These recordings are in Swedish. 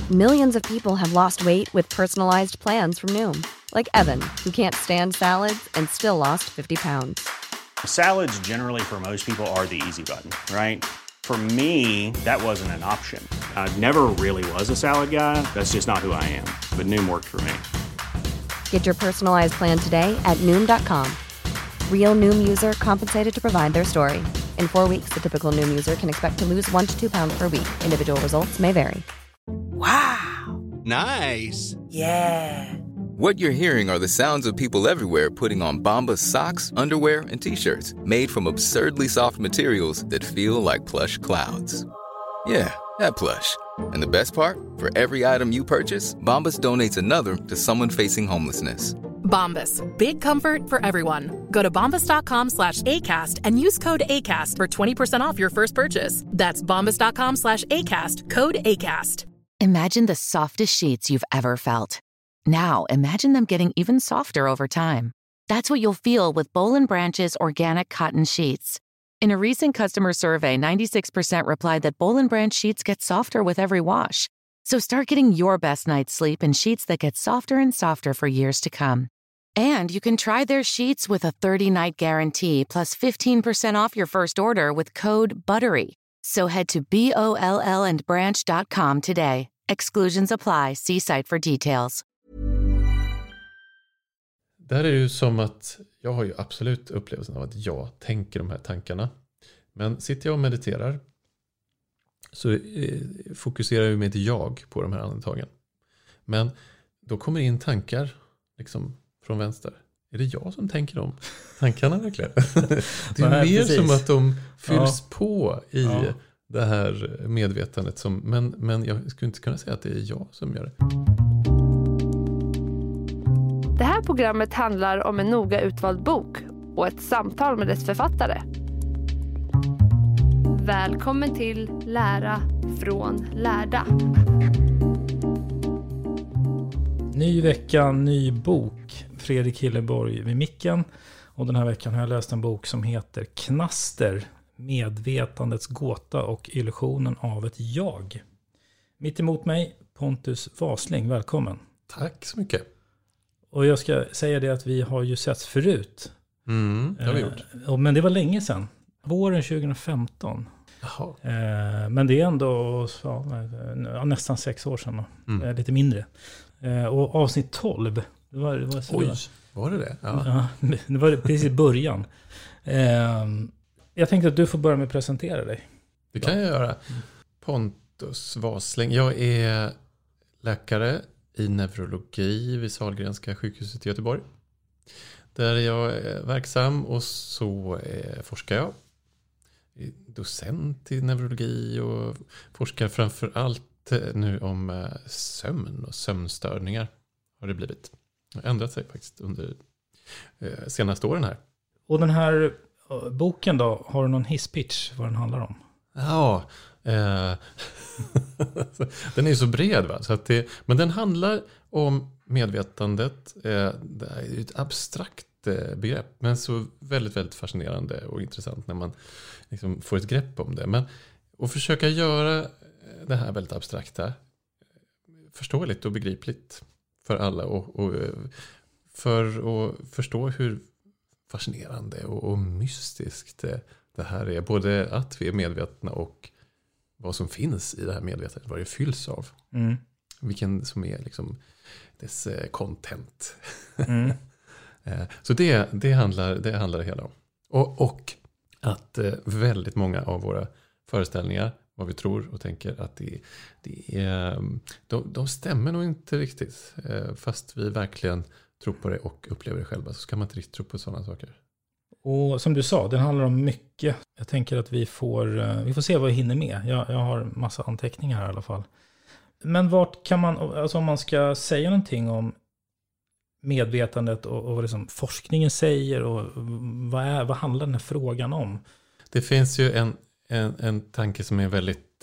Millions of people have lost weight with personalized plans from Noom. Like Evan, who can't stand salads and still lost 50 pounds. Salads generally for most people are the easy button, right? For me, that wasn't an option. I never really was a salad guy. That's just not who I am. But Noom worked for me. Get your personalized plan today at Noom.com. Real Noom user compensated to provide their story. In 4 weeks, the typical Noom user can expect to lose 1 to 2 pounds per week. Individual results may vary. Wow. Nice. Yeah. What you're hearing are the sounds of people everywhere putting on Bombas socks, underwear, and T-shirts made from absurdly soft materials that feel like plush clouds. Yeah, that plush. And the best part? For every item you purchase, Bombas donates another to someone facing homelessness. Bombas. Big comfort for everyone. Go to bombas.com/ACAST and use code ACAST for 20% off your first purchase. That's bombas.com/ACAST. Code ACAST. Imagine the softest sheets you've ever felt. Now, imagine them getting even softer over time. That's what you'll feel with Boll & Branch's organic cotton sheets. In a recent customer survey, 96% replied that Boll & Branch sheets get softer with every wash. So start getting your best night's sleep in sheets that get softer and softer for years to come. And you can try their sheets with a 30-night guarantee plus 15% off your first order with code BUTTERY. So head to BOLLandbranch.com today. Exclusions apply. See site for details. Där är det ju som att jag har ju absolut upplevelsen av att jag tänker de här tankarna. Men sitter jag och mediterar så fokuserar jag med jag på de här andetagen. Men då kommer in tankar liksom från vänster. Är det jag som tänker de tankarna verkligen? Det är mer precis som att de fylls på i det här medvetandet. Men jag skulle inte kunna säga att det är jag som gör det. Det här programmet handlar om en noga utvald bok och ett samtal med dess författare. Välkommen till Lära från lärda. Ny vecka, ny bok. Fredrik Hilleborg vid micken. Och den här veckan har jag läst en bok som heter Knaster. Medvetandets gåta och illusionen av ett jag. Mitt emot mig, Pontus Wasling. Välkommen. Tack så mycket. Och jag ska säga det att vi har ju setts förut. Det har vi gjort. Men det var länge sedan. Våren 2015. Jaha. Men det är ändå nästan 6 år sedan. Lite mindre. Och avsnitt 12. Det var så. Oj, var det det? Ja, det var precis i början. Jag tänkte att du får börja med att presentera dig. Det kan jag göra. Pontus Wasling. Jag är läkare i neurologi vid Sahlgrenska sjukhuset i Göteborg. Där jag är verksam och så forskar jag. Är docent i neurologi och forskar framför allt nu om sömn och sömnstörningar har det blivit. Det har ändrat sig faktiskt under senaste åren här. Och den här boken då, har du någon hisspitch vad den handlar om? Ja, den är ju så bred va? Så att men den handlar om medvetandet. Det är ett abstrakt begrepp men så väldigt, väldigt fascinerande och intressant när man liksom får ett grepp om det. Men att försöka göra det här väldigt abstrakta förståeligt och begripligt för alla och för att förstå hur fascinerande och mystiskt det här är. Både att vi är medvetna och vad som finns i det här medvetandet, vad det fylls av. Vilken som är liksom dess content. Så det handlar det hela om. Och att väldigt många av våra föreställningar, vad vi tror och tänker, att de stämmer nog inte riktigt. Fast vi verkligen tror på det och upplever det själva, så ska man inte riktigt tro på sådana saker. Och som du sa, den handlar om mycket. Jag tänker att vi får se vad vi hinner med. Jag har massa anteckningar här i alla fall. Men vart kan man, alltså om man ska säga någonting om medvetandet och vad liksom forskningen säger och vad handlar den här frågan om? Det finns ju en tanke som är väldigt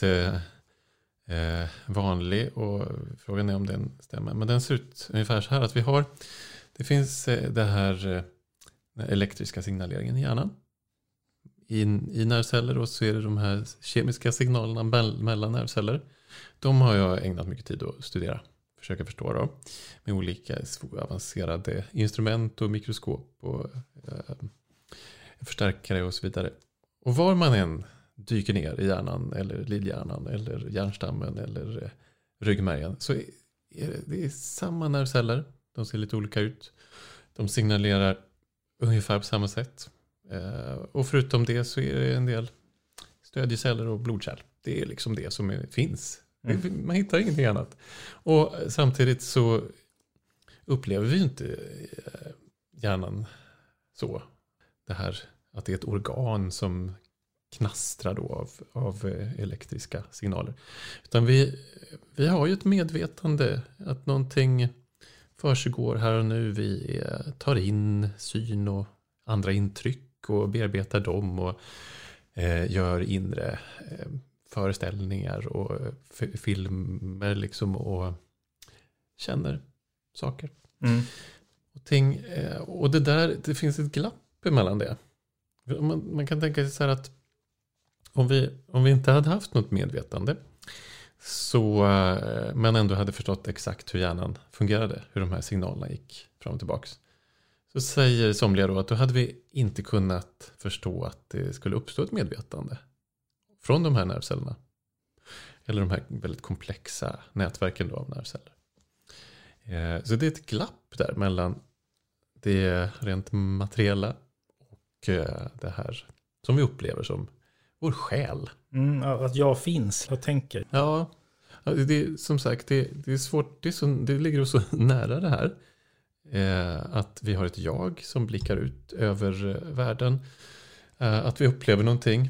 vanlig och frågan är om den stämmer. Men den ser ut ungefär så här att det finns det här elektriska signaleringen i hjärnan i nervceller och så är det de här kemiska signalerna mellan nervceller. De har jag ägnat mycket tid att studera. Försöka förstå då. Med olika avancerade instrument och mikroskop och förstärkare och så vidare. Och var man än dyker ner i hjärnan eller lillhjärnan eller hjärnstammen eller ryggmärgen så är det samma nervceller. De ser lite olika ut. De signalerar ungefär på samma sätt. Och förutom det så är det en del stödjeceller och blodkärl. Det är liksom det som finns. Man hittar ingenting annat. Och samtidigt så upplever vi inte hjärnan så. Det här att det är ett organ som knastrar då av elektriska signaler. Utan vi har ju ett medvetande att någonting försiggår här och nu. Vi tar in syn och andra intryck och bearbetar dem och gör inre föreställningar och filmer liksom och känner saker. Och det finns ett glapp emellan det. Man kan tänka sig så här att om vi inte hade haft något medvetande men ändå hade förstått exakt hur hjärnan fungerade, hur de här signalerna gick fram och tillbaks. Så säger somliga då att då hade vi inte kunnat förstå att det skulle uppstå ett medvetande från de här nervcellerna. Eller de här väldigt komplexa nätverken då av nervceller. Så det är ett glapp där mellan det rent materiella och det här som vi upplever som vår själ. Att jag finns, jag tänker. Ja, som sagt, det är svårt. Det ligger så nära det här. Att vi har ett jag som blickar ut över världen. Att vi upplever någonting.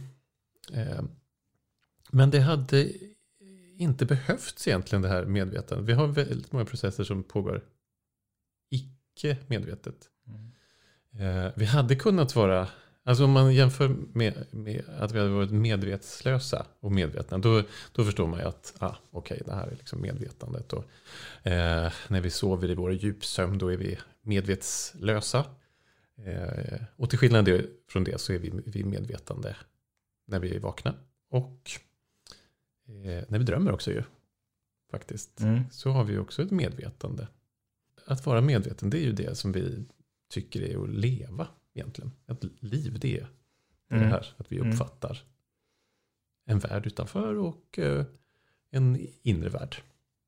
Men det hade inte behövts egentligen det här medvetandet. Vi har väldigt många processer som pågår icke medvetet. Vi hade kunnat vara, alltså om man jämför med att vi hade varit medvetslösa och medvetna, då förstår man ju att okej, det här är liksom medvetandet. Och, när vi sover i vår djupsömn, då är vi medvetslösa. Och till skillnad från det så är vi medvetande när vi är vakna. Och när vi drömmer också ju, faktiskt. Så har vi också ett medvetande. Att vara medveten, det är ju det som vi tycker är att leva egentligen. Ett liv, det är det här. Att vi uppfattar en värld utanför och en inre värld.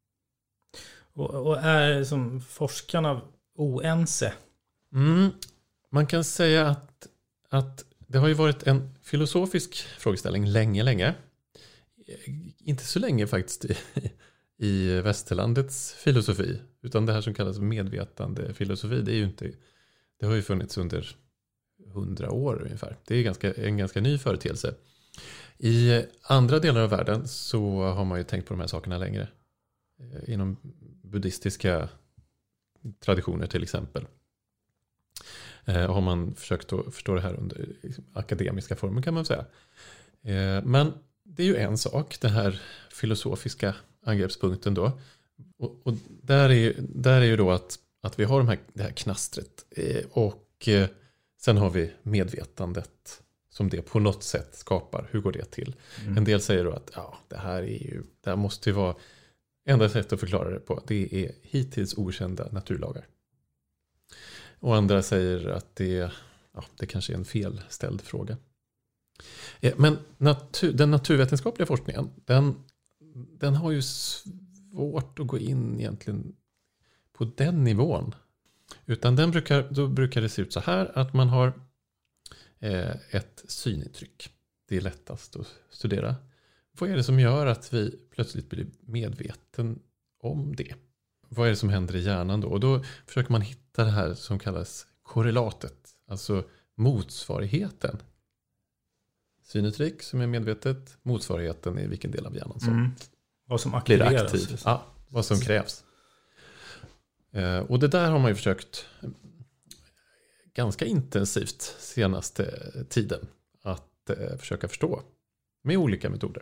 Och är som forskarna oense? Man kan säga att det har ju varit en filosofisk frågeställning länge. Inte så länge faktiskt i västerlandets filosofi. Utan det här som kallas medvetande filosofi, det har ju funnits under 100 år ungefär. Det är en ganska ny företeelse. I andra delar av världen så har man ju tänkt på de här sakerna längre. Inom buddhistiska traditioner till exempel. Har man försökt att förstå det här under akademiska former, kan man säga. Men det är ju en sak, den här filosofiska angreppspunkten då. Och där är ju då att vi har det här knastret. Och sen har vi medvetandet som det på något sätt skapar. Hur går det till? En del säger då att det här måste ju vara enda sättet att förklara det på. Det är hittills okända naturlagar. Och andra säger att det kanske är en felställd fråga. Men den naturvetenskapliga forskningen, den har ju svårt att gå in egentligen på den nivån. Utan då brukar det se ut så här att man har ett synintryck. Det är lättast att studera. Vad är det som gör att vi plötsligt blir medveten om det? Vad är det som händer i hjärnan då? Och då försöker man hitta det här som kallas korrelatet. Alltså motsvarigheten. Synintryck som är medvetet. Motsvarigheten är vilken del av hjärnan som vad som blir aktiv. Ja, vad som krävs. Och det där har man ju försökt ganska intensivt senaste tiden att försöka förstå med olika metoder.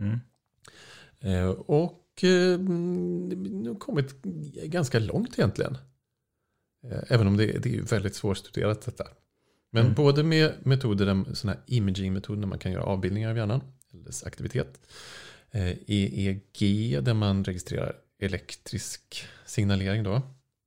Och nu har kommit ganska långt egentligen. Även om det är ju väldigt svårstuderat detta. Men både med metoder, sådana här imaging-metoder när man kan göra avbildningar av hjärnan eller dess aktivitet. EEG där man registrerar elektrisk signalering då.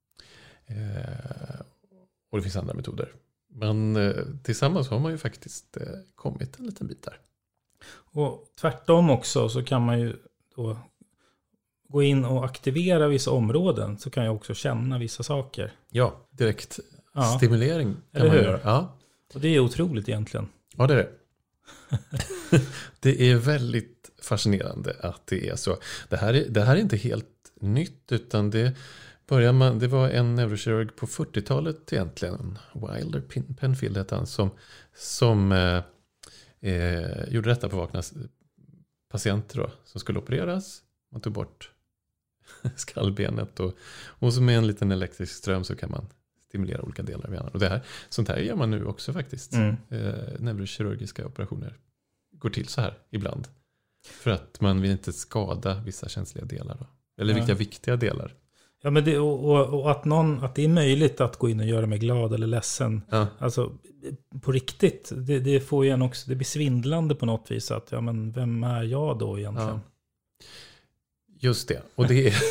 Och det finns andra metoder. Men tillsammans har man ju faktiskt kommit en liten bit där. Och tvärtom också så kan man ju då gå in och aktivera vissa områden, så kan jag också känna vissa saker. Ja, direkt stimulering kan man göra. Ja. Och det är otroligt egentligen. Ja, det är det. Det är väldigt fascinerande att det är så. Det här är inte helt nytt, utan det var en neurokirurg på 40-talet egentligen, Wilder Penfield hette han, som gjorde detta på vakna patienter då, som skulle opereras. Man tog bort skallbenet och så med en liten elektrisk ström så kan man stimulera olika delar av hjärnan. Och sånt här gör man nu också faktiskt. Neurokirurgiska operationer går till så här ibland. För att man vill inte skada vissa känsliga delar då. Eller vilka viktiga delar. Ja, men det, och att det är möjligt att gå in och göra mig glad eller ledsen. Ja. Alltså på riktigt. Det får ju en också, det blir svindlande på något vis. Att, ja, men vem är jag då egentligen? Ja. Just det. Och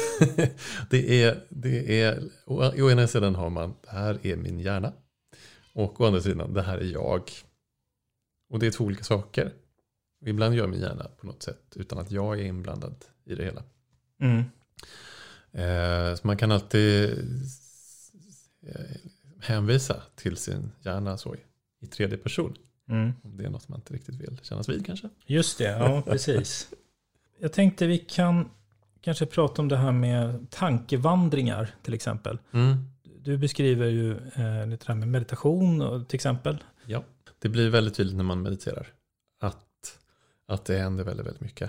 det är å ena sidan har man, det här är min hjärna. Och å andra sidan, det här är jag. Och det är två olika saker. Ibland gör min hjärna på något sätt utan att jag är inblandad i det hela. Så man kan alltid hänvisa till sin hjärna så i tredje person. Om det är något man inte riktigt vill kännas vid kanske. Just det, ja precis. Jag tänkte vi kan kanske prata om det här med tankevandringar till exempel. Du beskriver ju lite här med meditation till exempel. Ja, det blir väldigt tydligt när man mediterar att det händer väldigt, väldigt mycket.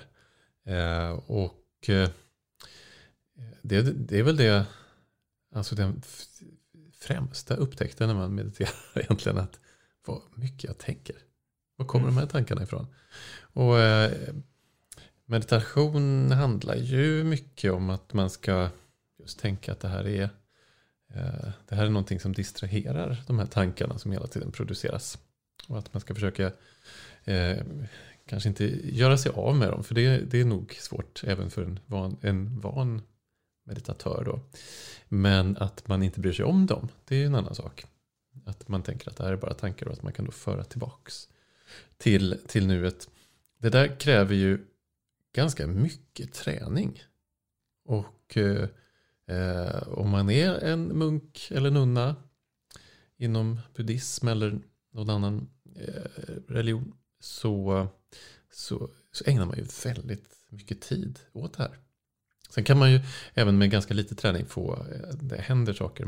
Det är väl det, alltså den främsta upptäckten när man mediterar egentligen, att vad mycket jag tänker. Var kommer de här tankarna ifrån? Och meditation handlar ju mycket om att man ska just tänka att det här är någonting som distraherar de här tankarna som hela tiden produceras. Och att man ska försöka kanske inte göra sig av med dem, för det är nog svårt även för en van meditatör då. Men att man inte bryr sig om dem, det är en annan sak. Att man tänker att det här är bara tankar och att man kan då föra tillbaks till nuet. Det där kräver ju ganska mycket träning. Och om man är en munk eller nunna inom buddhism eller någon annan religion så ägnar man ju väldigt mycket tid åt det här. Sen kan man ju även med ganska lite träning det händer saker,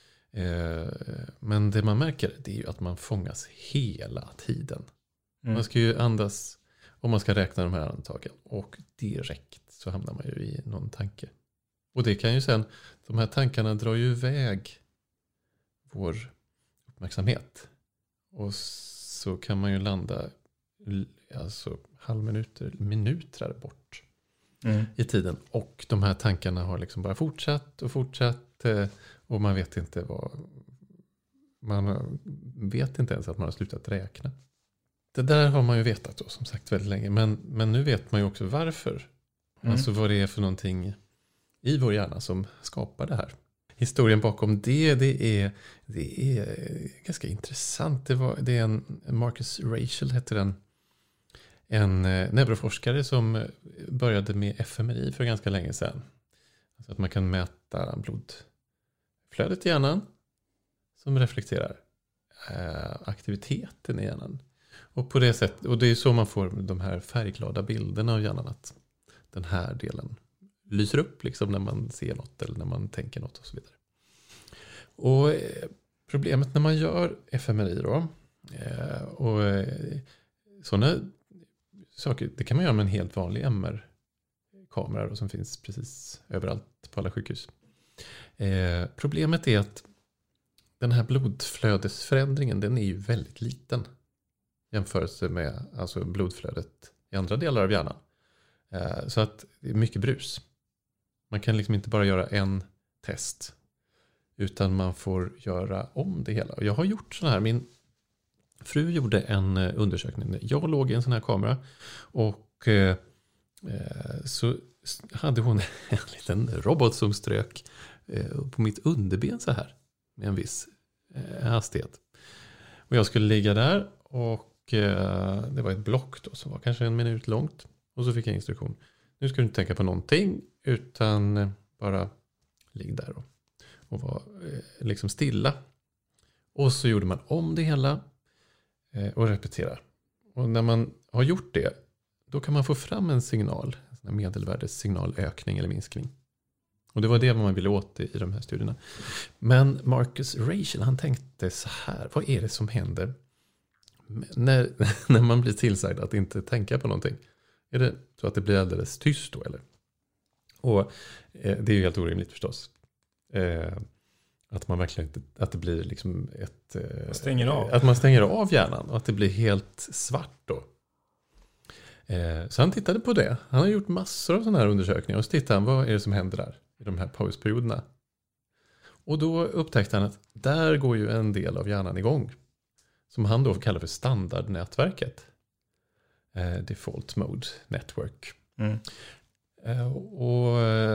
men det man märker, det är ju att man fångas hela tiden. Man ska ju andas om man ska räkna de här andetagen, och direkt så hamnar man ju i någon tanke. Och det kan ju sen, de här tankarna drar ju iväg vår uppmärksamhet. Och så kan man ju landa alltså minuter bort i tiden. Och de här tankarna har liksom bara fortsatt och man vet inte ens att man har slutat räkna. Det där har man ju vetat då, som sagt, väldigt länge. Men nu vet man ju också varför. Alltså vad det är för någonting i vår hjärna som skapar det här. Historien bakom det är ganska intressant. Det är en Marcus Raschel heter den. En neuroforskare som började med fMRI för ganska länge sedan. Alltså att man kan mäta blodflödet i hjärnan som reflekterar aktiviteten i hjärnan. Och på det sättet, och det är så man får de här färgglada bilderna av hjärnan, att den här delen lyser upp liksom när man ser något eller när man tänker något och så vidare. Och problemet när man gör fMRI då, och sådana saker, det kan man göra med en helt vanlig MR-kamera som finns precis överallt på alla sjukhus. Problemet är att den här blodflödesförändringen, den är ju väldigt liten jämfört med alltså blodflödet i andra delar av hjärnan. Så att det är mycket brus. Man kan liksom inte bara göra en test, utan man får göra om det hela. Och jag har gjort så här. Min fru gjorde en undersökning. Jag låg i en sån här kamera och så hade hon en liten robot som strök på mitt underben så här med en viss hastighet. Och jag skulle ligga där och det var ett block då som var kanske 1 minut långt. Och så fick jag instruktion. Nu ska du inte tänka på någonting utan bara ligg där och var liksom stilla. Och så gjorde man om det hela och repeterar. Och när man har gjort det, då kan man få fram en signal, en medelvärdessignalökning eller minskning. Och det var det man ville åt i de här studierna. Men Marcus Raichle, han tänkte så här, vad är det som händer när man blir tillsagd att inte tänka på någonting? Är det så att det blir alldeles tyst då eller? Och det är ju helt orimligt förstås. Att man verkligen inte, att det blir liksom att man stänger av hjärnan och att det blir helt svart då. Så han tittade på det. Han har gjort massor av sådana här undersökningar och så tittade han, vad är det som händer där i de här pausperioderna? Och då upptäckte han att där går ju en del av hjärnan igång som han då kallar för standardnätverket. Default Mode Network. Och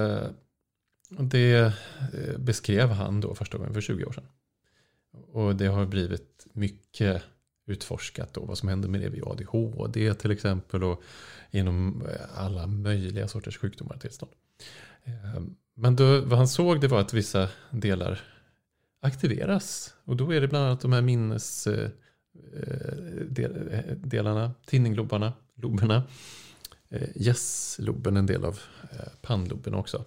det beskrev han då första gången för 20 år sedan. Och det har blivit mycket utforskat då, vad som händer med det vid ADHD till exempel och inom alla möjliga sorters sjukdomar och tillstånd. Men då, vad han såg det var att vissa delar aktiveras och då är det bland annat de här minnesdelarna, tinningloberna, gässloben, en del av pannloben också.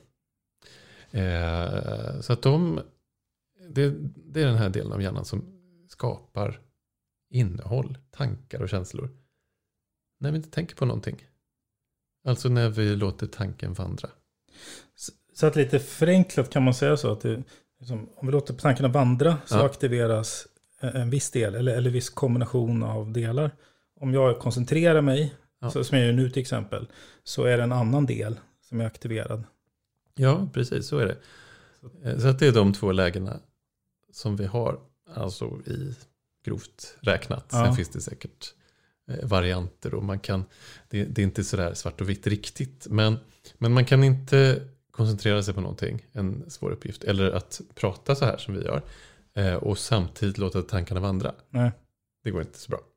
Så att det är den här delen av hjärnan som skapar innehåll, tankar och känslor. När vi inte tänker på någonting. Alltså när vi låter tanken vandra. Så att lite förenklat kan man säga så att det, liksom, om vi låter tankarna vandra så aktiveras en viss del eller viss kombination av delar. Om jag koncentrerar mig, så som jag gör nu till exempel, så är det en annan del som är aktiverad. Ja, precis, så är det. Så att det är de 2 lägena som vi har, alltså i grovt räknat. Sen finns det säkert varianter och man kan, det är inte sådär svart och vitt riktigt, men man kan inte koncentrera sig på någonting, en svår uppgift, eller att prata så här som vi gör och samtidigt låta tankarna vandra. Nej. Det går inte så bra.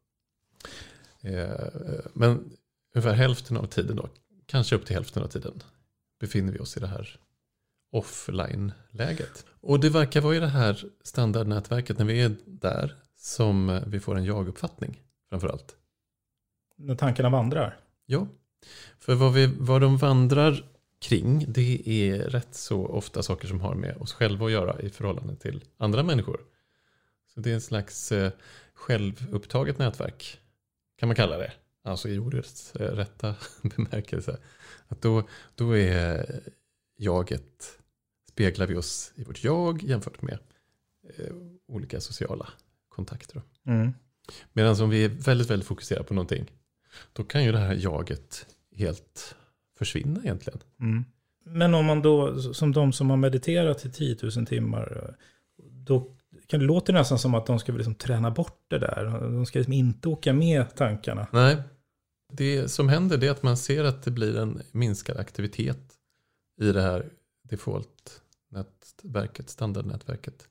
Men ungefär hälften av tiden då, kanske upp till hälften av tiden, befinner vi oss i det här offline-läget. Och det verkar vara i det här standardnätverket när vi är där som vi får en jag-uppfattning framförallt. När tankarna vandrar? Ja, för vad de vandrar kring, det är rätt så ofta saker som har med oss själva att göra i förhållande till andra människor. Så det är en slags självupptaget nätverk, kan man kalla det. Alltså i ordets rätta bemärkelse. Att då är jaget, speglar vi oss i vårt jag jämfört med olika sociala kontakter. Medan om vi är väldigt, väldigt fokuserade på någonting, då kan ju det här jaget helt försvinna egentligen. Men om man då, som de som har mediterat i 10 000 timmar, då kan det låta nästan som att de ska liksom träna bort det där. De ska liksom inte åka med tankarna. Nej, det som händer det är att man ser att det blir en minskad aktivitet i det här default-nätverket, standardnätverket.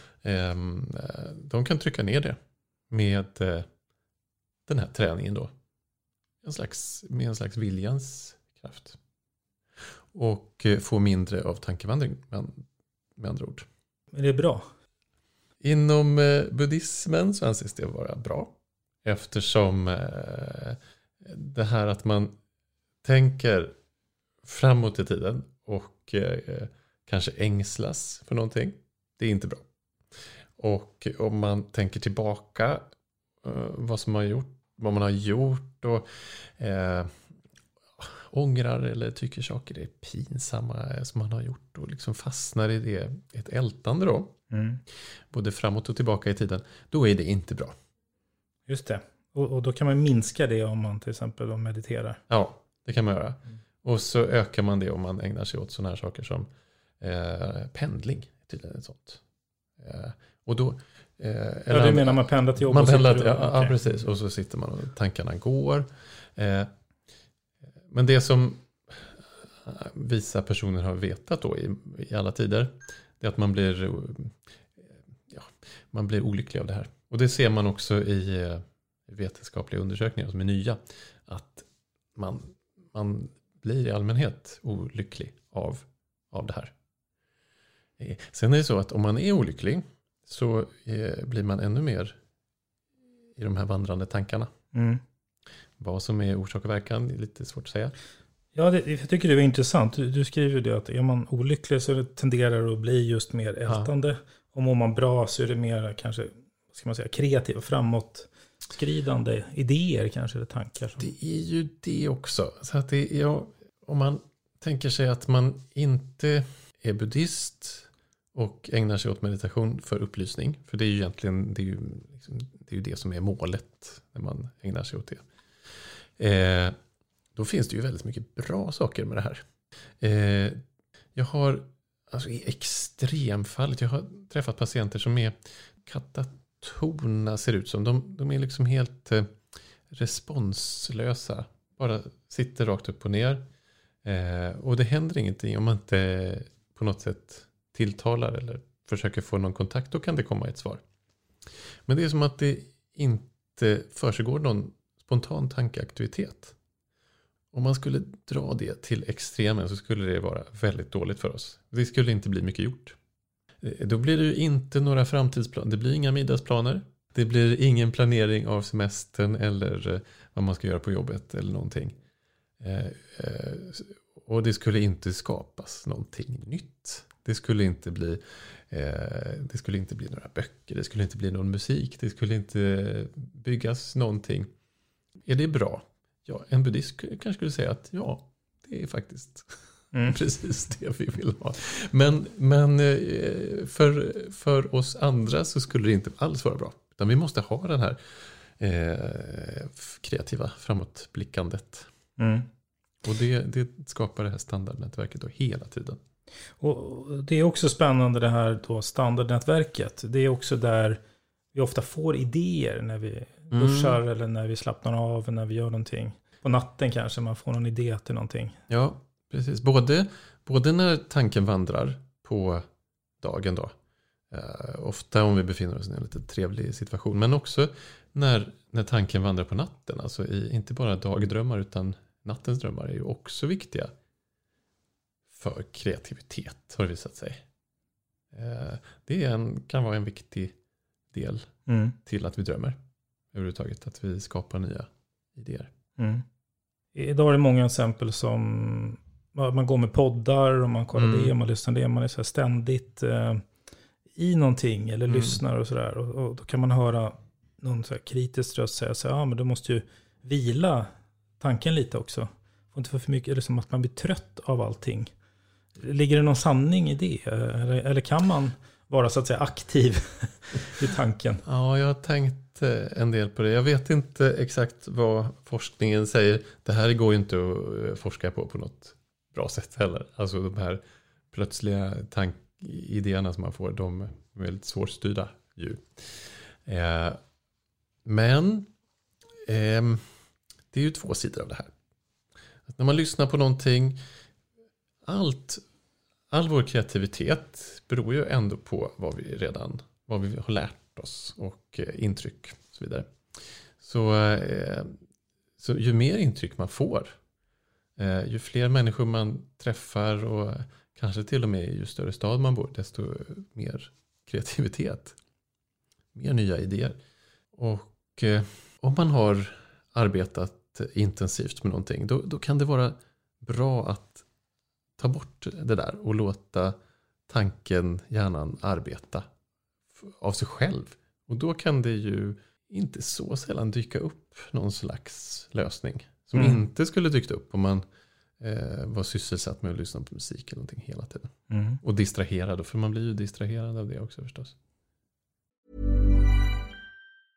De kan trycka ner det med den här träningen då. Med en slags viljans kraft. Och få mindre av tankevandring med andra ord. Är det bra? Inom buddhismen så anses det vara bra. Eftersom det här att man tänker framåt i tiden och kanske ängslas för någonting, det är inte bra. Och om man tänker tillbaka vad man har gjort och ångrar eller tycker saker är pinsamma som man har gjort och liksom fastnar i det, ett ältande då, både framåt och tillbaka i tiden, då är det inte bra. Just det. Och då kan man minska det om man till exempel mediterar. Ja, det kan man göra. Och så ökar man det om man ägnar sig åt sådana här saker som pendling, tydligen ett sånt. Och då... ja, det menar man pendlar till jobb. Man pendlar, ja, precis. Och så sitter man och tankarna går. Men det som vissa personer har vetat då i alla tider, det är att man blir olycklig av det här. Och det ser man också i vetenskapliga undersökningar som är nya, att man blir i allmänhet olycklig av det här. Sen är det så att om man är olycklig så blir man ännu mer i de här vandrande tankarna. Vad som är orsak och verkan är lite svårt att säga. Ja, jag tycker det var intressant. Du skriver det att är man olycklig så tenderar det att bli just mer ältande. Och mår man bra så är det mer kanske, vad ska man säga, kreativa, framåtskridande idéer kanske, eller tankar. Det är ju det också. Så att om man tänker sig att man inte är buddhist och ägnar sig åt meditation för upplysning. För det är ju egentligen det är ju det som är målet när man ägnar sig åt det. Då finns det ju väldigt mycket bra saker med det här. Jag har, alltså i extremfallet, jag har träffat patienter som är katatona, ser ut som. De är liksom helt responslösa. Bara sitter rakt upp och ner. Och det händer ingenting om man inte på något sätt tilltalar eller försöker få någon kontakt. Då kan det komma ett svar. Men det är som att det inte försiggår någon spontan tankeaktivitet. Om man skulle dra det till extremen så skulle det vara väldigt dåligt för oss. Det skulle inte bli mycket gjort. Då blir det ju inte några framtidsplaner. Det blir inga middagsplaner. Det blir ingen planering av semestern eller vad man ska göra på jobbet eller någonting. Och det skulle inte skapas någonting nytt. Det skulle inte bli några böcker. Det skulle inte bli någon musik. Det skulle inte byggas någonting. Är det bra? Ja, en buddhist kanske skulle säga att ja, det är faktiskt precis det vi vill ha. Men för oss andra så skulle det inte alls vara bra. Utan vi måste ha den här kreativa framåtblickandet. Och det skapar det här standardnätverket då hela tiden. Och det är också spännande det här då standardnätverket. Det är också där vi ofta får idéer när vi duschar eller när vi slappnar av, när vi gör någonting. På natten kanske man får någon idé till någonting. Ja, precis. Både när tanken vandrar på dagen då. Ofta om vi befinner oss i en lite trevlig situation. Men också när tanken vandrar på natten. Alltså inte bara dagdrömmar utan nattens drömmar är ju också viktiga för kreativitet, har det visat sig. Det kan vara en viktig del till att vi drömmer. Överhuvudtaget, att vi skapar nya idéer. Idag är det många exempel som man går med poddar och man kollar det, man lyssnar det, man är så här ständigt i någonting eller lyssnar och sådär. Och då kan man höra någon så här kritisk röst säga så här, men du måste ju vila tanken lite också. Får inte för mycket, eller som att man blir trött av allting. Ligger det någon sanning i det? Eller kan man vara så att säga aktiv i tanken? Ja, jag har tänkt en del på det. Jag vet inte exakt vad forskningen säger. Det här går ju inte att forska på något bra sätt heller. Alltså de här plötsliga idéerna som man får, de är väldigt svårstyrda ju. Men det är ju två sidor av det här. Att när man lyssnar på någonting, all vår kreativitet beror ju ändå på vad vi har lärt oss och intryck och så vidare. Så ju mer intryck man får, ju fler människor man träffar och kanske till och med ju större stad man bor, desto mer kreativitet, mer nya idéer. Och om man har arbetat intensivt med någonting, då kan det vara bra att ta bort det där och låta tanken, hjärnan arbeta av sig själv. Och då kan det ju inte så sällan dyka upp någon slags lösning som inte skulle dykt upp om man var sysselsatt med att lyssna på musik eller någonting hela tiden. Och distraherad, för man blir ju distraherad av det också förstås.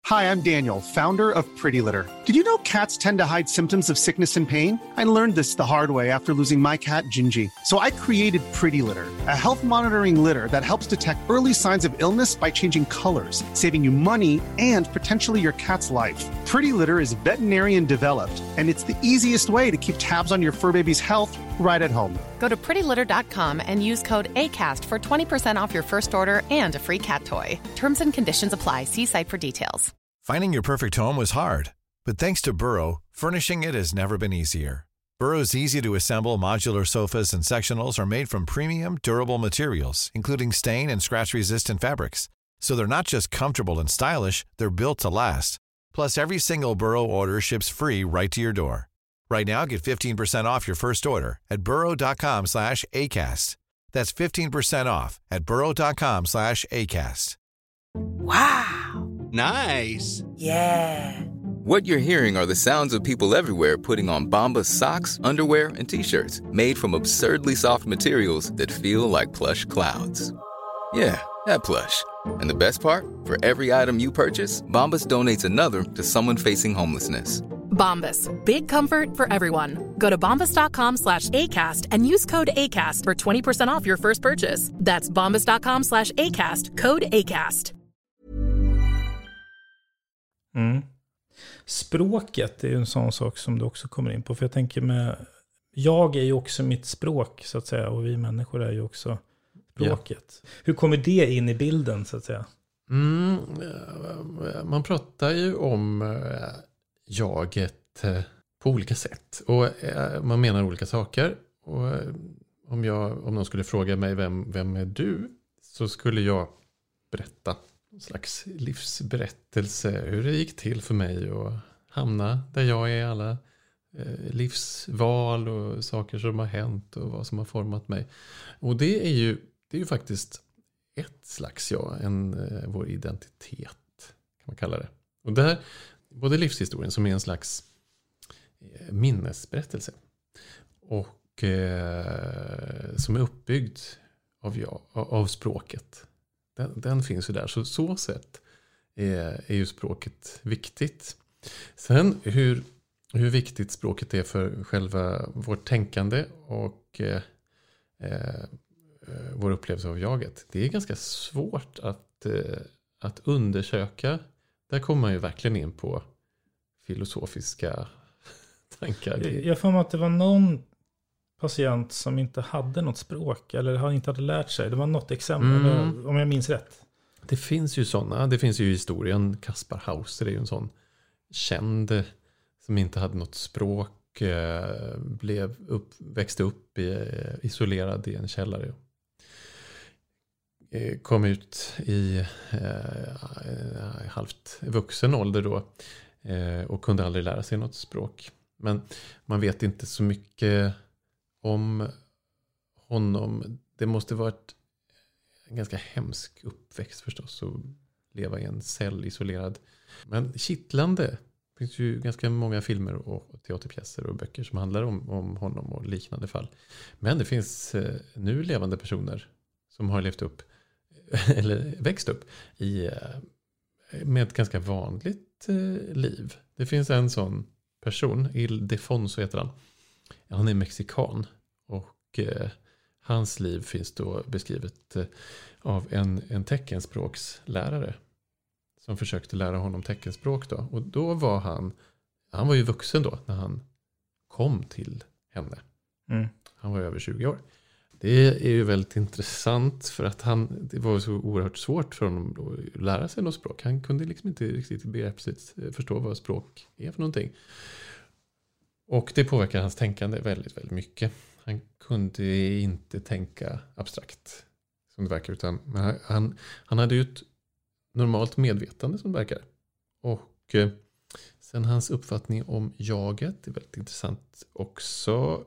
Hi, I'm Daniel, founder of Pretty Litter. Did you know cats tend to hide symptoms of sickness and pain? I learned this the hard way after losing my cat, Gingy. So I created Pretty Litter, a health monitoring litter that helps detect early signs of illness by changing colors, saving you money and potentially your cat's life. Pretty Litter is veterinarian developed, and it's the easiest way to keep tabs on your fur baby's health right at home. Go to prettylitter.com and use code ACAST for 20% off your first order and a free cat toy. Terms and conditions apply. See site for details. Finding your perfect home was hard, but thanks to Burrow, furnishing it has never been easier. Burrow's easy-to-assemble modular sofas and sectionals are made from premium, durable materials, including stain and scratch-resistant fabrics. So they're not just comfortable and stylish, they're built to last. Plus, every single Burrow order ships free right to your door. Right now, get 15% off your first order at burrow.com/ACAST. That's 15% off at burrow.com/ACAST. Wow. Nice. Yeah. What you're hearing are the sounds of people everywhere putting on Bombas socks, underwear, and T-shirts made from absurdly soft materials that feel like plush clouds. Yeah, that plush. And the best part? For every item you purchase, Bombas donates another to someone facing homelessness. Bombas. Big comfort for everyone. Go to bombas.com/ACAST and use code ACAST for 20% off your first purchase. That's bombas.com/ACAST. Code ACAST. Språket är ju en sån sak som du också kommer in på. För jag tänker jag är ju också mitt språk så att säga. Och vi människor är ju också språket. Ja. Hur kommer det in i bilden så att säga? Man pratar ju om jaget på olika sätt. Och man menar olika saker. Och om någon skulle fråga mig vem är du? Så skulle jag berätta en slags livsberättelse. Hur det gick till för mig att hamna där jag är. Alla livsval och saker som har hänt och vad som har format mig. Och det är ju faktiskt ett slags vår identitet kan man kalla det. Och där både livshistorien som är en slags minnesberättelse och som är uppbyggd av språket. Den finns ju där. Så sätt är ju språket viktigt. Sen hur viktigt språket är för själva vårt tänkande och vår upplevelse av jaget. Det är ganska svårt att undersöka. Där kommer man ju verkligen in på filosofiska tankar. Jag får mig att det var någon patient som inte hade något språk eller inte hade lärt sig. Det var något exempel, om jag minns rätt. Det finns ju sådana. Det finns ju i historien. Kaspar Hauser är ju en sån känd som inte hade något språk. Växte upp isolerad i en källare. Kom ut i halvt vuxen ålder då. Och kunde aldrig lära sig något språk. Men man vet inte så mycket om honom. Det måste varit en ganska hemsk uppväxt förstås. Att leva i en cell isolerad. Men kittlande. Det finns ju ganska många filmer och teaterpjäser och böcker som handlar om honom och liknande fall. Men det finns nu levande personer som har levt upp eller växt upp med ett ganska vanligt liv. Det finns en sån person, Ildefonso heter han. Han är mexikan och hans liv finns då beskrivet av en teckenspråkslärare som försökte lära honom teckenspråk då. Och då var han var ju vuxen då när han kom till henne. Han var över 20 år. Det är ju väldigt intressant för att det var så oerhört svårt för honom att lära sig något språk. Han kunde liksom inte riktigt begreppsligt förstå vad språk är för någonting. Och det påverkar hans tänkande väldigt, väldigt mycket. Han kunde inte tänka abstrakt som det verkar, utan han hade ju ett normalt medvetande som det verkar. Och sen hans uppfattning om jaget är väldigt intressant också.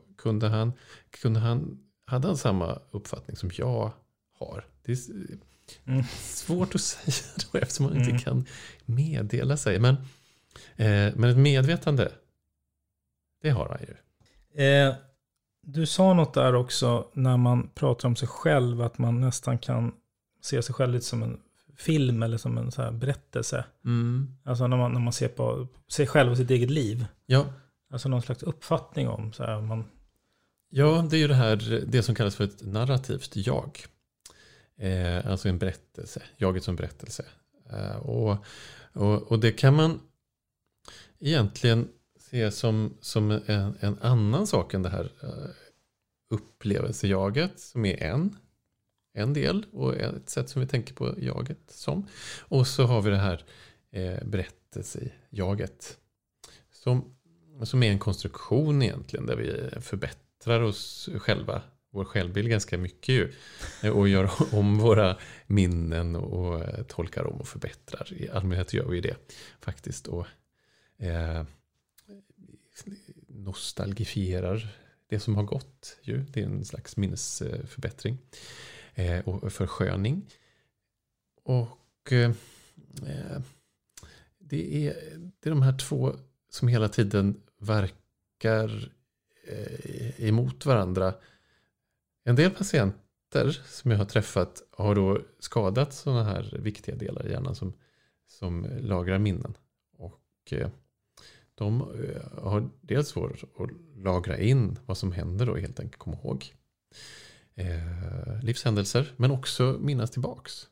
Hade han samma uppfattning som jag har? Det är svårt att säga då, eftersom man inte kan meddela sig. Men ett medvetande, det har han ju. Du sa något där också när man pratar om sig själv, att man nästan kan se sig själv lite som en film eller som en så här berättelse. Alltså när man ser på sig själv och sitt eget liv. Ja. Alltså någon slags uppfattning om så här, Ja, det är ju det som kallas för ett narrativt jag. Alltså en berättelse, jaget som berättelse. Och det kan man egentligen se som en annan sak än det här upplevelsejaget, som är en del och ett sätt som vi tänker på jaget som. Och så har vi det här berättelsejaget som är en konstruktion egentligen, där vi förbättrar oss själva, vår självbild ganska mycket ju, och gör om våra minnen och tolkar om och förbättrar. I allmänhet gör vi det faktiskt, och nostalgifierar det som har gått ju. Det är en slags minnesförbättring och försköning. Och det är de här två som hela tiden verkar emot varandra. En del patienter som jag har träffat har då skadat sådana här viktiga delar i hjärnan som lagrar minnen. Och de har dels svårt att lagra in vad som händer och helt enkelt komma ihåg livshändelser, men också minnas tillbaks.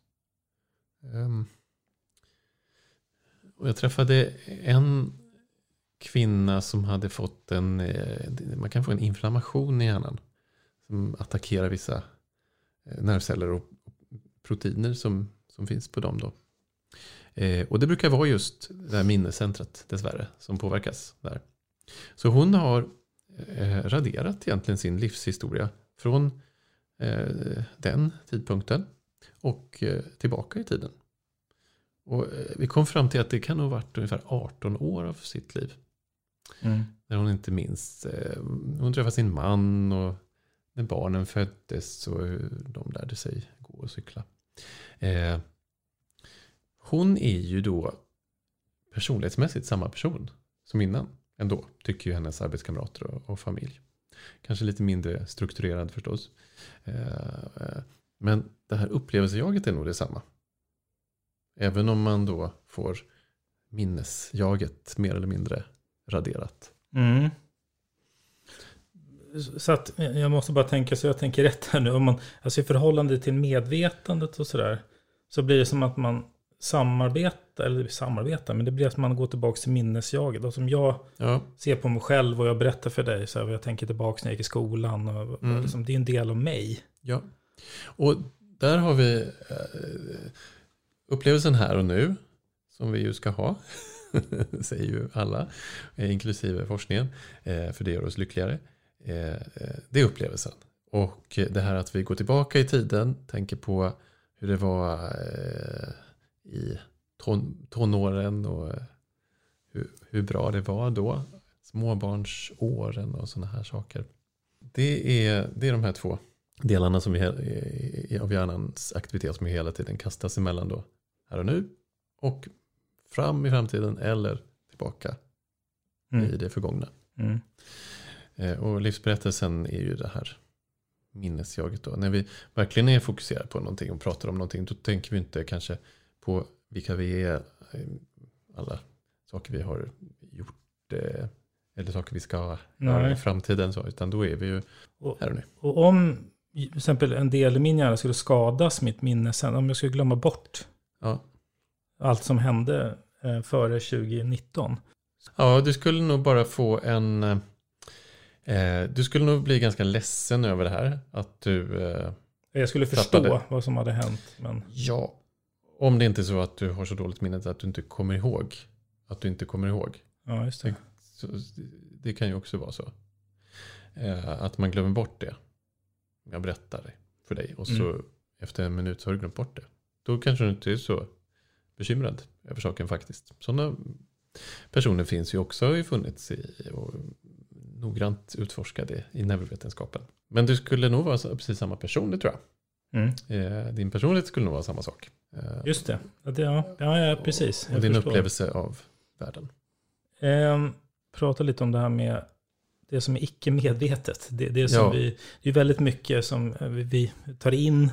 Och jag träffade en kvinna som hade fått man kan få en inflammation i hjärnan som attackerar vissa nervceller och proteiner som finns på dem då. Och det brukar vara just det här minnescentret dessvärre som påverkas där. Så hon har raderat egentligen sin livshistoria från den tidpunkten och tillbaka i tiden. Och vi kom fram till att det kan ha varit ungefär 18 år av sitt liv. När hon inte minns. Hon träffade sin man och när barnen föddes och de lärde sig gå och cykla. Hon är ju då personlighetsmässigt samma person som innan ändå, tycker ju hennes arbetskamrater och familj. Kanske lite mindre strukturerad förstås. Men det här upplevelsejaget är nog detsamma. Även om man då får minnesjaget mer eller mindre raderat. Så att jag måste bara tänka, så jag tänker rätt här nu. Om man, alltså i förhållande till medvetandet och sådär, så blir det som att man samarbetar, men det blir att man går tillbaka till minnesjaget. Och som jag ser på mig själv och jag berättar för dig, så här, jag tänker tillbaka när jag gick i skolan. Och liksom, det är en del av mig. Ja. Och där har vi upplevelsen här och nu, som vi ju ska ha, säger ju alla, inklusive forskningen, för det gör oss lyckligare. Det är upplevelsen. Och det här att vi går tillbaka i tiden, tänker på hur det var i tonåren och hur bra det var då, småbarnsåren och sådana här saker. Det är de här två delarna som av hjärnans aktivitet som hela tiden kastas emellan då, här och nu och fram i framtiden eller tillbaka i det förgångna. Och livsberättelsen är ju det här minnesjaget då. När vi verkligen är fokuserade på någonting och pratar om någonting, då tänker vi inte kanske på vilka vi är, alla saker vi har gjort eller saker vi ska göra i framtiden, så, utan då är vi ju här och nu. Och om till exempel en del i min hjärna skulle skadas, mitt minne sen, om jag skulle glömma bort allt som hände före 2019. Ja, du skulle nog bara få du skulle nog bli ganska ledsen över det här. Att du jag skulle förstå vad som hade hänt. Men... Ja, om det inte är så att du har så dåligt minne att du inte kommer ihåg. Att du inte kommer ihåg. Ja, just det. Det kan ju också vara så. Att man glömmer bort det. Jag berättar det för dig. Och så efter en minut så har du glömt bort det. Då kanske du inte är så bekymrad över saken faktiskt. Sådana personer finns ju också funnits och noggrant utforskade i neurovetenskapen. Men du skulle nog vara precis samma person, det tror jag. Din personlighet skulle nog vara samma sak. Just det. Ja, precis. Och din upplevelse av världen. Prata lite om det här med det som är icke-medvetet. Det som det är väldigt mycket som vi tar in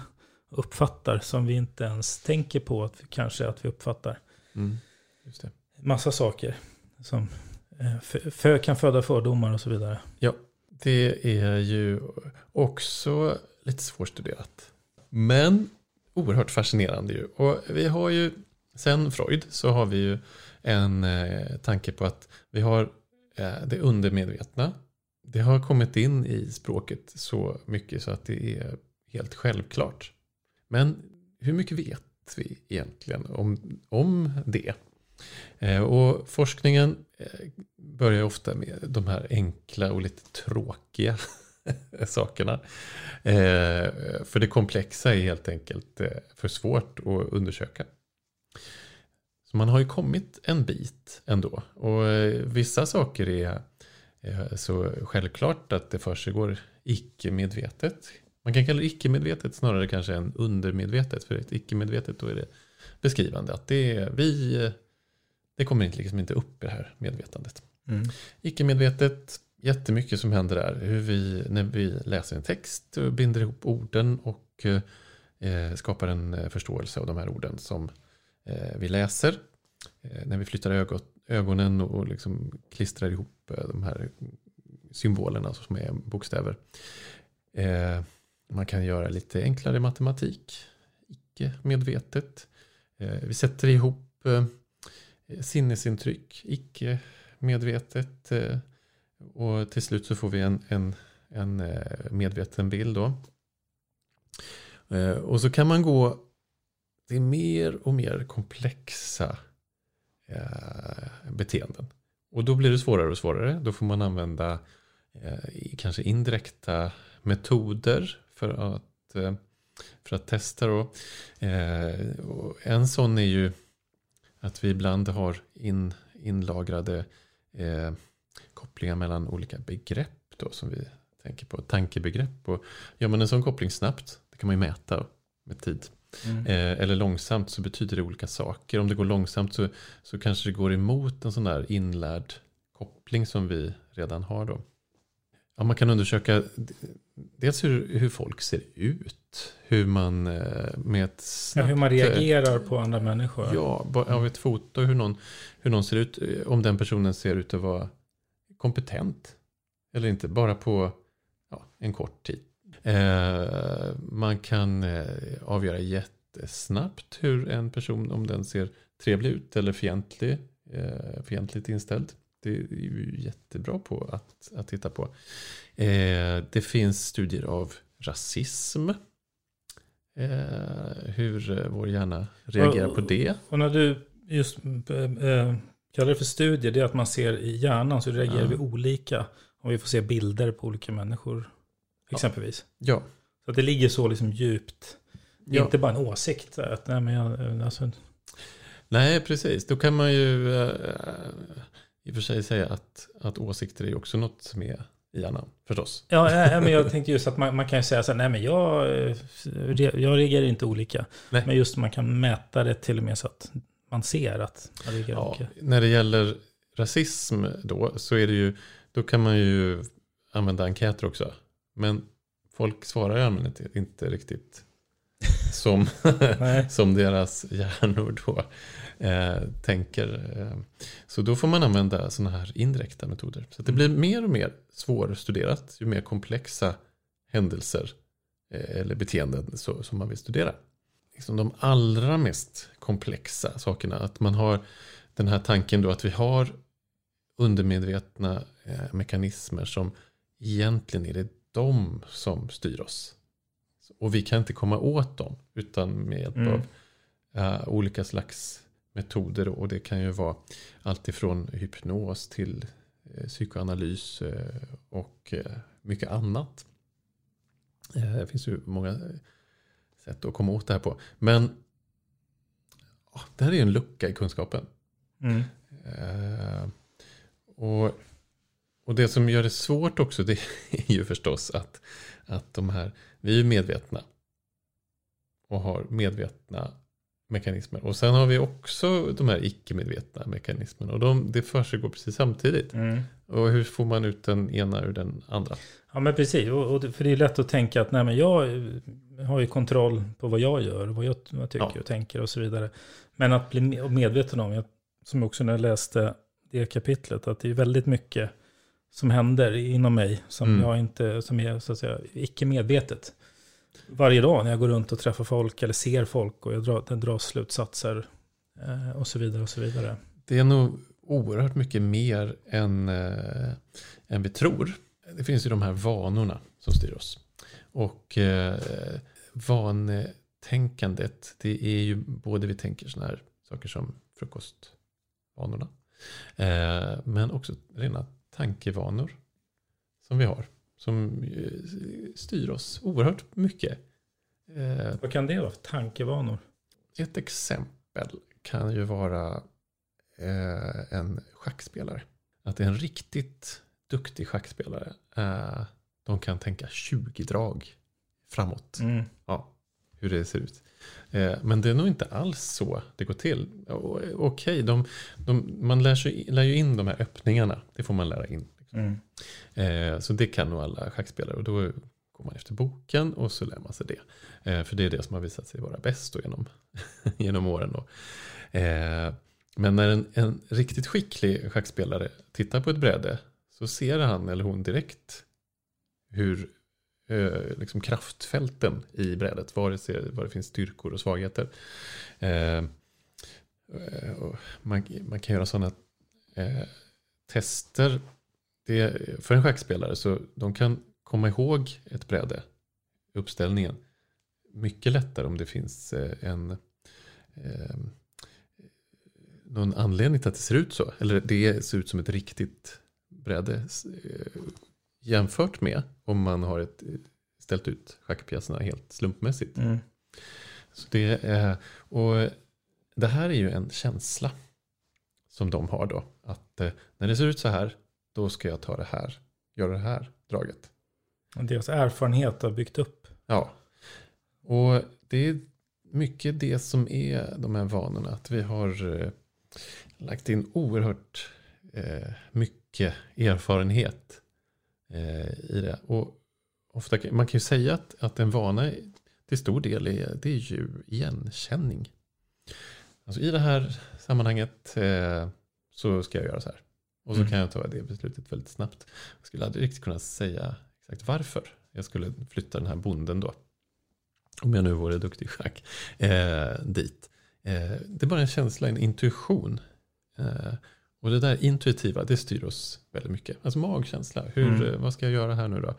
uppfattar som vi inte ens tänker på att vi uppfattar. Just det. Massa saker som kan föda fördomar och så vidare. Ja, det är ju också lite svårstuderat. Men oerhört fascinerande ju. Och vi har ju, sen Freud så har vi ju en tanke på att vi har det undermedvetna. Det har kommit in i språket så mycket så att det är helt självklart. Men hur mycket vet vi egentligen om det? Och forskningen börjar ofta med de här enkla och lite tråkiga sakerna. För det komplexa är helt enkelt för svårt att undersöka. Så man har ju kommit en bit ändå. Och vissa saker är så självklart att det försiggår icke-medvetet. Man kan kalla det icke-medvetet snarare kanske än undermedvetet. För ett icke-medvetet då är det beskrivande att det kommer liksom inte upp i det här medvetandet. Icke-medvetet, jättemycket som händer där. När vi läser en text och binder ihop orden och skapar en förståelse av de här orden som vi läser. När vi flyttar ögonen och liksom klistrar ihop de här symbolerna som är bokstäver. Man kan göra lite enklare matematik. Icke-medvetet. Vi sätter ihop sinnesintryck. Icke-medvetet. Och till slut så får vi en medveten bild då. Och så kan man gå till mer och mer komplexa beteenden. Och då blir det svårare och svårare. Då får man använda kanske indirekta metoder för att testa då. Och en sån är ju att vi ibland har inlagrade kopplingar mellan olika begrepp då, som vi tänker på, tankebegrepp. Och gör man en sån koppling snabbt, det kan man ju mäta med tid. Eller långsamt så betyder det olika saker. Om det går långsamt så kanske det går emot en sån där inlärd koppling som vi redan har då. Ja, man kan undersöka dels hur folk ser ut. Hur man med ett snabbt, hur man reagerar på andra människor. Ja, av ett foto hur någon ser ut. Om den personen ser ut att vara kompetent. Eller inte, bara på en kort tid. Man kan avgöra jättesnabbt hur en person, om den ser trevlig ut eller fientligt inställd. Det är ju jättebra på att titta på. Det finns studier av rasism. Hur vår hjärna reagerar på det. Och när du just kallar det för studier, det är att man ser i hjärnan så reagerar vi olika om vi får se bilder på olika människor. Exempelvis. Ja. Så att det ligger så liksom djupt. Det är inte bara en åsikt. Att, nej, precis. Då kan man ju i och för sig säga att åsikter är också något som är i hjärnan, förstås. Ja, men jag tänkte just att man kan ju säga så här, nej men jag reagerar inte olika. Nej. Men just man kan mäta det till och med så att man ser att man reagerar olika. När det gäller rasism då, så är det ju, då kan man ju använda enkäter också. Men folk svarar i allmänhet inte riktigt som deras hjärnor då tänker. Så då får man använda såna här indirekta metoder. Så att det blir mer och mer svårstuderat ju mer komplexa händelser eller beteenden som man vill studera. Liksom de allra mest komplexa sakerna, att man har den här tanken då att vi har undermedvetna mekanismer som egentligen är det de som styr oss. Och vi kan inte komma åt dem utan med hjälp av olika slags metoder. Och det kan ju vara allt ifrån hypnos till psykoanalys och mycket annat. Det finns ju många sätt att komma åt det här på. Men det här är en lucka i kunskapen. Och det som gör det svårt också, det är ju förstås att vi är medvetna och har medvetna mekanismer. Och sen har vi också de här icke-medvetna mekanismerna. Och det försiggår precis samtidigt. Och hur får man ut den ena ur den andra? Ja, men precis. För det är lätt att tänka att nej, men jag har ju kontroll på vad jag gör. Vad jag tycker och tänker och så vidare. Men att bli medveten om, som också när jag läste det kapitlet, att det är väldigt mycket som händer inom mig som jag inte, som är så att säga icke medvetet. Varje dag när jag går runt och träffar folk eller ser folk och jag drar slutsatser och så vidare och så vidare. Det är nog oerhört mycket mer än vi tror. Det finns ju de här vanorna som styr oss. Och vanetänkandet, det är ju både vi tänker såna här saker som frukostvanorna. Men också rena tankevanor som vi har. Som styr oss oerhört mycket. Vad kan det vara för tankevanor? Ett exempel kan ju vara en schackspelare. Att det är en riktigt duktig schackspelare. De kan tänka 20 drag framåt. Ja, hur det ser ut. Men det är nog inte alls så det går till. Okej, man lär ju in de här öppningarna. Det får man lära in. Så det kan nog alla schackspelare. Och då går man efter boken och så lär man sig det. För det är det som har visat sig vara bäst då genom åren. Då. Men när en riktigt skicklig schackspelare tittar på ett bräde så ser han eller hon direkt hur liksom kraftfälten i brädet, var det finns styrkor och svagheter. Man kan göra sådana tester. För en schackspelare så de kan komma ihåg ett bräde, uppställningen, mycket lättare om det finns någon anledning till att det ser ut så. Eller det ser ut som ett riktigt bräde jämfört med om man har ställt ut schackpjäserna helt slumpmässigt. Så och det här är ju en känsla som de har då. Att när det ser ut så här, då ska jag göra det här draget. Deras erfarenhet har byggt upp. Ja, och det är mycket det som är de här vanorna. Att vi har lagt in oerhört mycket erfarenhet i det. Och ofta, man kan ju säga att en vana till stor del det är ju igenkänning. Alltså i det här sammanhanget så ska jag göra så här. Och så kan jag ta det beslutet väldigt snabbt. Jag skulle aldrig riktigt kunna säga exakt varför jag skulle flytta den här bonden då. Om jag nu vore duktig i schack dit. Det är bara en känsla, en intuition. Och det där intuitiva, det styr oss väldigt mycket. Alltså magkänsla. Vad ska jag göra här nu då?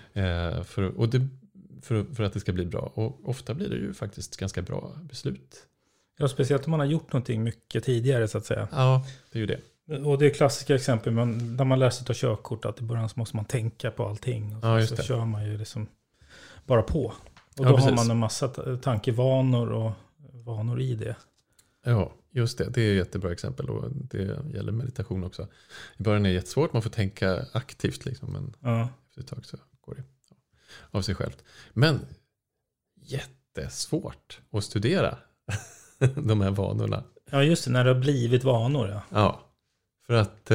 För att det ska bli bra. Och ofta blir det ju faktiskt ganska bra beslut. Ja, speciellt om man har gjort någonting mycket tidigare så att säga. Ja, det är ju det. Och det är klassiska exempel när man lär sig ta körkort att i början så måste man tänka på allting. Och så kör man ju liksom bara på. Och då har man en massa tankevanor och vanor i det. Ja, just det. Det är ett jättebra exempel och det gäller meditation också. I början är det jättesvårt, man får tänka aktivt liksom, men efter ett tag så går det av sig självt. Men jättesvårt att studera de här vanorna. Ja, just det, när det har blivit vanor. Ja, ja, för att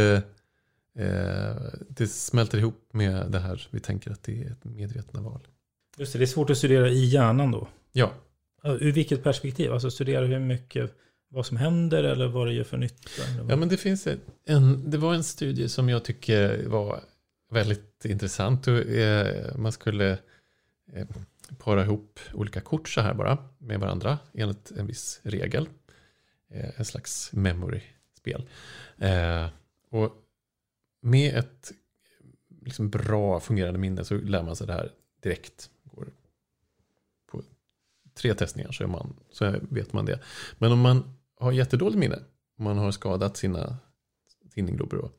det smälter ihop med det här. Vi tänker att det är ett medvetna val. Just det är svårt att studera i hjärnan då. Ja. Ur vilket perspektiv? Alltså studera hur mycket, vad som händer eller vad det gör för nytta? Ja, men det finns det var en studie som jag tycker var väldigt intressant. Man skulle para ihop olika kort så här bara med varandra enligt en viss regel. En slags memory-spel. Och med ett liksom bra fungerande minne så lär man sig det här direkt. Går på 3 testningar så vet man det. Men om man har jättedåligt minne, om man har skadat sina tinningglober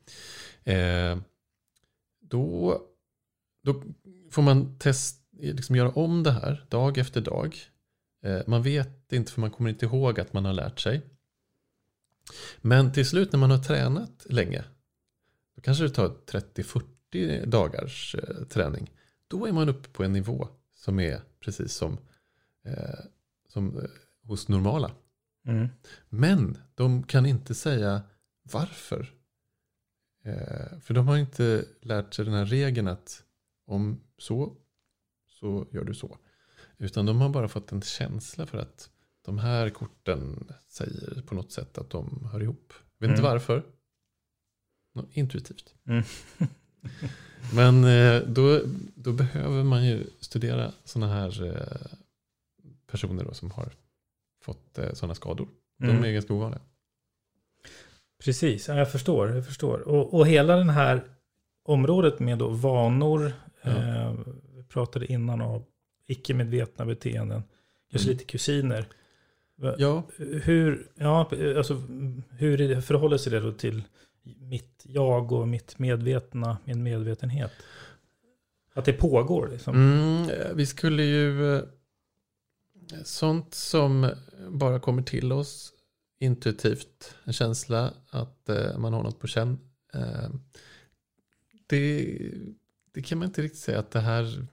då får man liksom göra om det här dag efter dag. Man vet inte för man kommer inte ihåg att man har lärt sig. Men till slut när man har tränat länge, då kanske det tar 30-40 dagars träning. Då är man uppe på en nivå som är precis som hos normala Men de kan inte säga varför. För de har inte lärt sig den här regeln att om så gör du så. Utan de har bara fått en känsla för att de här korten säger på något sätt att de hör ihop. Vet inte varför. Intuitivt. Men då behöver man ju studera såna här personer då som har fått sådana skador. De är ganska ovanliga. Precis, jag förstår. Och hela den här området med då vanor, vi pratade innan av icke-medvetna beteenden, just lite kusiner. Ja. Hur förhåller sig det då till mitt jag och min medvetenhet? Att det pågår liksom. Vi skulle ju sånt som bara kommer till oss intuitivt, en känsla att man har något på känn. Det kan man inte riktigt säga att det här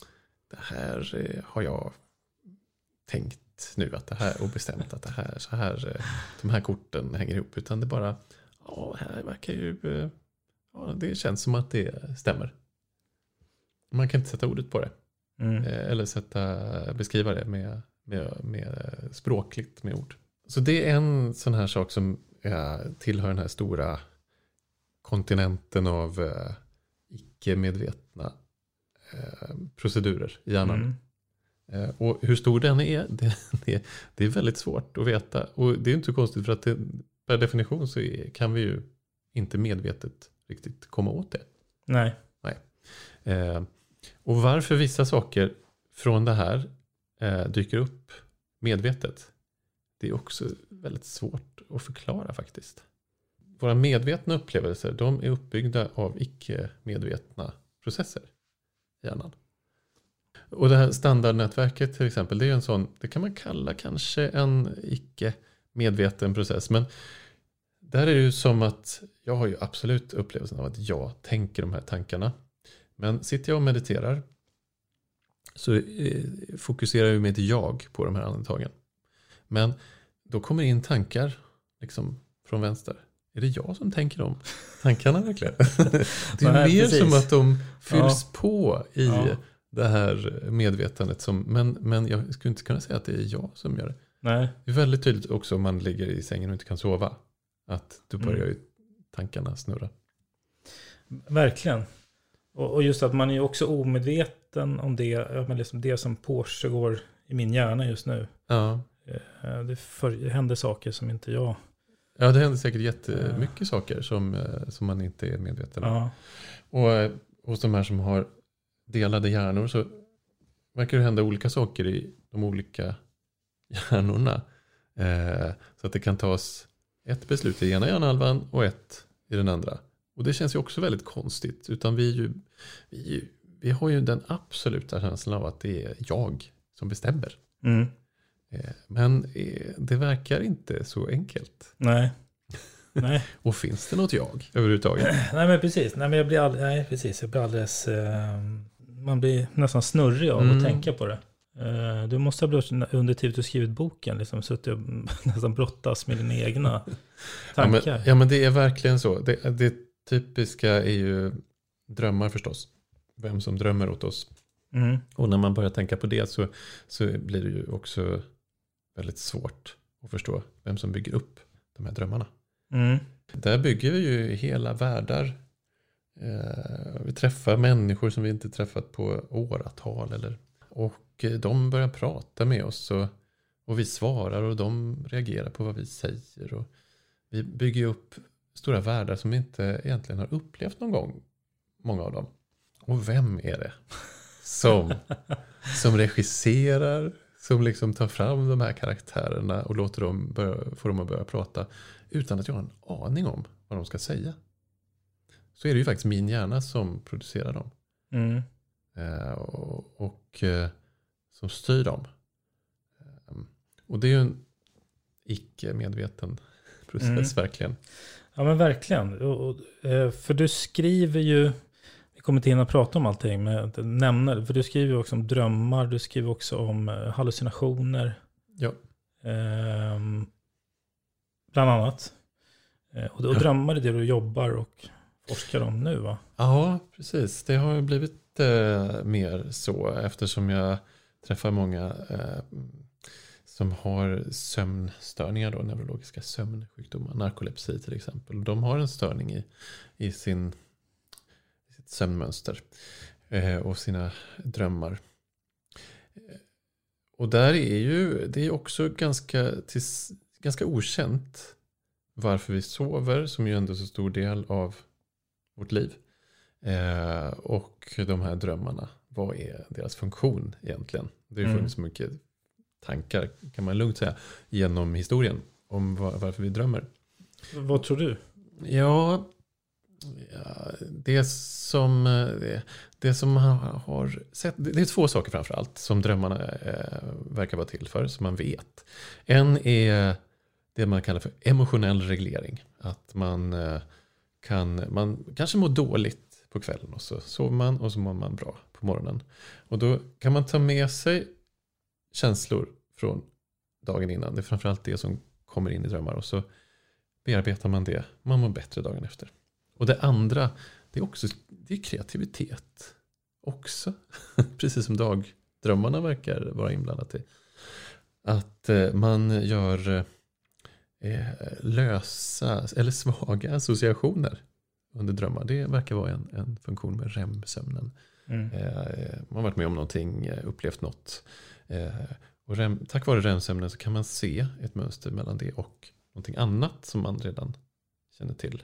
har jag tänkt nu att det här och bestämt att det här så här de här korten hänger ihop, utan det bara här verkar ju det känns som att det stämmer. Man kan inte sätta ordet på det. Eller beskriva det med språkligt med ord. Så det är en sån här sak som tillhör den här stora kontinenten av icke-medvetna procedurer i hjärnan. Och hur stor den är, det är väldigt svårt att veta. Och det är inte så konstigt, för att per definition så kan vi ju inte medvetet riktigt komma åt det. Nej. Och varför vissa saker från det här dyker upp medvetet, det är också väldigt svårt att förklara faktiskt. Våra medvetna upplevelser, de är uppbyggda av icke-medvetna processer i hjärnan. Och det här standardnätverket till exempel, det är ju en sån, det kan man kalla kanske en icke-medveten process. Men där är det ju som att jag har ju absolut upplevelsen av att jag tänker de här tankarna. Men sitter jag och mediterar så fokuserar jag med ett jag på de här andetagen. Men då kommer in tankar liksom från vänster. Är det jag som tänker de tankarna verkligen? Det är mer precis som att de fylls på i det här medvetandet. Men jag skulle inte kunna säga att det är jag som gör det. Nej. Det är väldigt tydligt också om man ligger i sängen och inte kan sova. Att då börjar ju tankarna snurra. Verkligen. Och just att man är också omedveten om det, men liksom det som pågår i min hjärna just nu. Ja. Det händer saker som inte jag... Ja, det händer säkert jättemycket saker som man inte är medveten om. Ja. Och hos de här som har delade hjärnor så verkar det hända olika saker i de olika hjärnorna. Så att det kan tas ett beslut i ena hjärnhalvan och ett i den andra. Och det känns ju också väldigt konstigt. Utan vi har ju den absoluta känslan av att det är jag som bestämmer. Men det verkar inte så enkelt. Nej. Och finns det något jag överhuvudtaget? Nej, men precis. Jag blir alldeles... man blir nästan snurrig av att tänka på det. Du måste ha blivit under tiden du skrivit boken. Liksom, suttit och nästan brottas med dina egna tankar. Ja, men det är verkligen så. Det typiska är ju drömmar förstås. Vem som drömmer åt oss. Och när man börjar tänka på det så blir det ju också väldigt svårt att förstå vem som bygger upp de här drömmarna. Där bygger vi ju hela världar. Vi träffar människor som vi inte träffat på åratal. Och de börjar prata med oss och vi svarar och de reagerar på vad vi säger. Och vi bygger upp stora världar som vi inte egentligen har upplevt någon gång. Många av dem. Och vem är det som regisserar, som liksom tar fram de här karaktärerna och låter får dem att börja prata utan att jag har en aning om vad de ska säga? Så är det ju faktiskt min hjärna som producerar dem. Och som styr dem. Och det är ju en icke-medveten process verkligen. Ja, men verkligen. För du skriver ju, vi kommer inte hinna prata om allting, men nämna, för du skriver också om drömmar, du skriver också om hallucinationer. Ja. bland annat. Och drömmar är det du jobbar och forskar om nu, va? Ja, precis. Det har blivit mer så eftersom jag träffar många som har sömnstörningar, då, neurologiska sömnsjukdomar, narkolepsi till exempel. De har en störning i sitt sömnmönster och sina drömmar. Och där är det är också ganska okänt varför vi sover, som ju ändå är så stor del av vårt liv. Och de här drömmarna, vad är deras funktion egentligen? Det har ju funnits mycket tankar, kan man lugnt säga, genom historien om varför vi drömmer. Vad tror du? Ja, det som har sett, det är två saker framförallt som drömmarna verkar vara till för, som man vet. En är det man kallar för emotionell reglering. Att man kanske mår dåligt på kvällen och så sover man och så mår man bra på morgonen. Och då kan man ta med sig känslor från dagen innan. Det är framförallt det som kommer in i drömmar och så bearbetar man det. Man mår bättre dagen efter. Och det andra, det är kreativitet också. Precis som dagdrömmarna verkar vara inblandat i. Att man gör lösa eller svaga associationer under drömmar. Det verkar vara en funktion med REM-sömnen. Man har varit med om någonting, upplevt något. Och tack vare REM-sömnen så kan man se ett mönster mellan det och någonting annat som man redan känner till.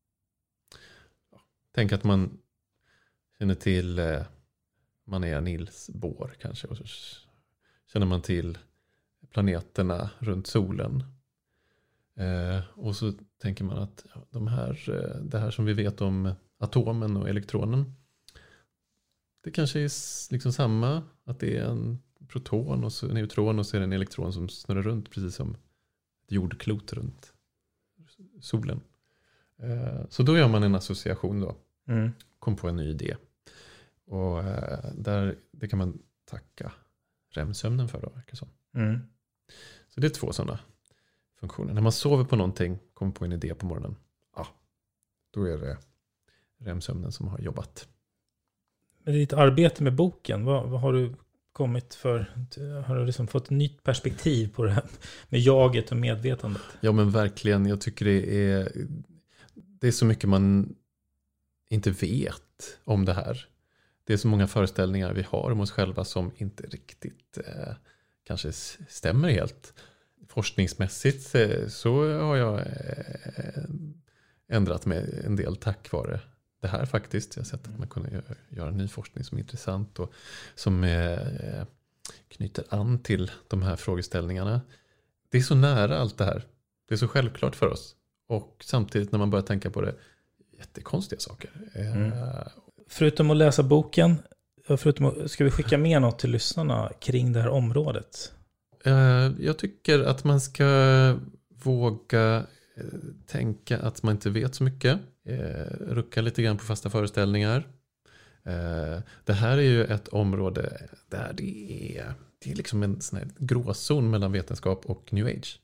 Tänk att man känner till man är Niels Bohr kanske, och så känner man till planeterna runt solen. Och så tänker man att det här som vi vet om atomen och elektronen, det kanske är liksom samma, att det är en proton och så en neutron och så är det en elektron som snurrar runt precis som ett jordklot runt solen. Så då gör man en association då. Kom på en ny idé. Och det kan man tacka REM-sömnen för då, verkar som. Så det är två sådana funktioner. När man sover på någonting, kommer på en idé på morgonen, då är det REM-sömnen som har jobbat. Med ditt arbete med boken, vad har du kommit för? Har du liksom fått ett nytt perspektiv på det här med jaget och medvetandet? Ja, men verkligen. Jag tycker det är så mycket man inte vet om det här. Det är så många föreställningar vi har om oss själva som inte riktigt kanske stämmer helt. Forskningsmässigt så har jag ändrat mig en del tack vare det här faktiskt. Jag har sett att man kunde göra ny forskning som är intressant och som knyter an till de här frågeställningarna. Det är så nära allt det här. Det är så självklart för oss. Och samtidigt när man börjar tänka på det, jättekonstiga saker. Förutom att läsa boken, ska vi skicka med något till lyssnarna kring det här området? Jag tycker att man ska våga tänka att man inte vet så mycket. Rucka lite grann på fasta föreställningar. Det här är ju ett område där det är liksom en sån här gråzon mellan vetenskap och New Age.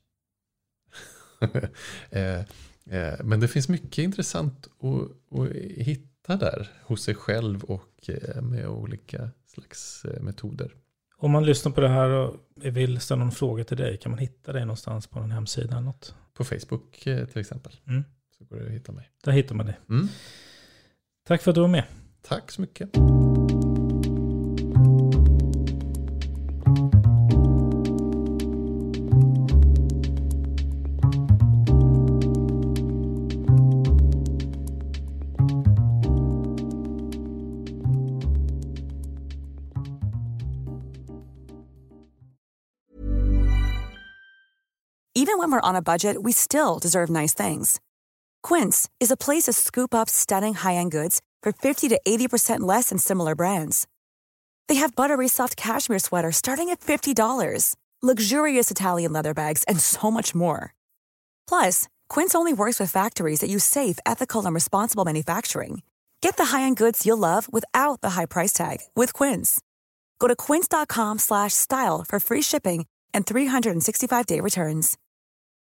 Men det finns mycket intressant att hitta där hos sig själv och med olika slags metoder. Om man lyssnar på det här och vill ställa någon fråga till dig, kan man hitta dig någonstans på någon hemsida eller något? På Facebook till exempel. Så går det att hitta mig. Där hittar man det. Tack för att du var med. Tack så mycket. Even when we're on a budget, we still deserve nice things. Quince is a place to scoop up stunning high-end goods for 50 to 80% less than similar brands. They have buttery soft cashmere sweaters starting at $50, luxurious Italian leather bags, and so much more. Plus, Quince only works with factories that use safe, ethical, and responsible manufacturing. Get the high-end goods you'll love without the high price tag with Quince. Go to quince.com/style for free shipping and 365-day returns.